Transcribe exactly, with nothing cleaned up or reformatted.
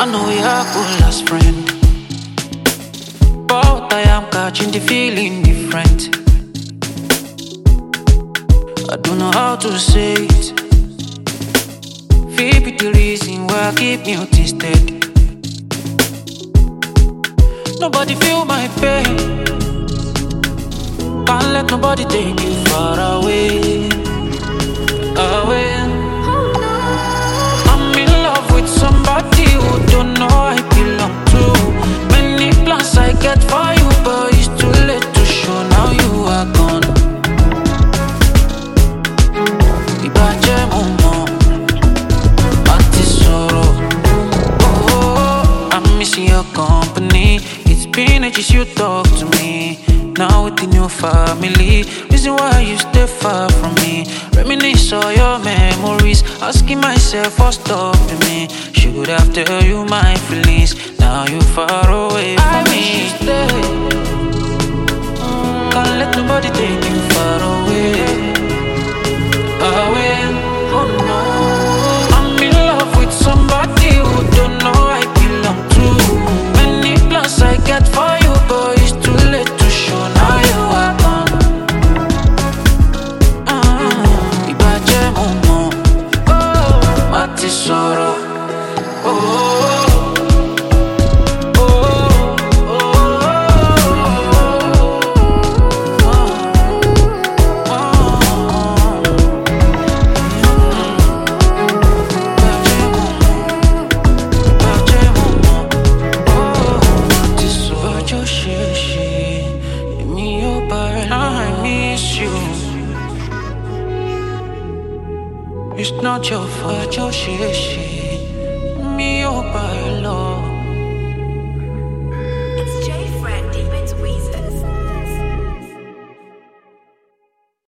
I know we are cool as friends, but I am catching the feeling different. I don't know how to say it. Feel be the reason why I keep me autistic. Nobody feel my pain. Can't let nobody take you far away, away. I'm in love with somebody who don't know I belong to. Many plans I get for you, but it's too late to show. Now you are gone. Ibaje momo, ati soro. Oh, I'm missing your company. It's been ages you talk to me. Now with the new family, reason why you stay far from me. Reminisce all your memories, asking myself what's stopping me. Should have tell you my feelings. Now you far away from I me. Wish you stay. Can't let nobody take you far away, away. Oh no, I'm in love with somebody who don't know I belong to. Many plans I get for you, but it's too late to show. Now you are gone. uh, Ibaje momo, oh, mati soro. Oh, it's not your fault, your shit, shit. Me, your love.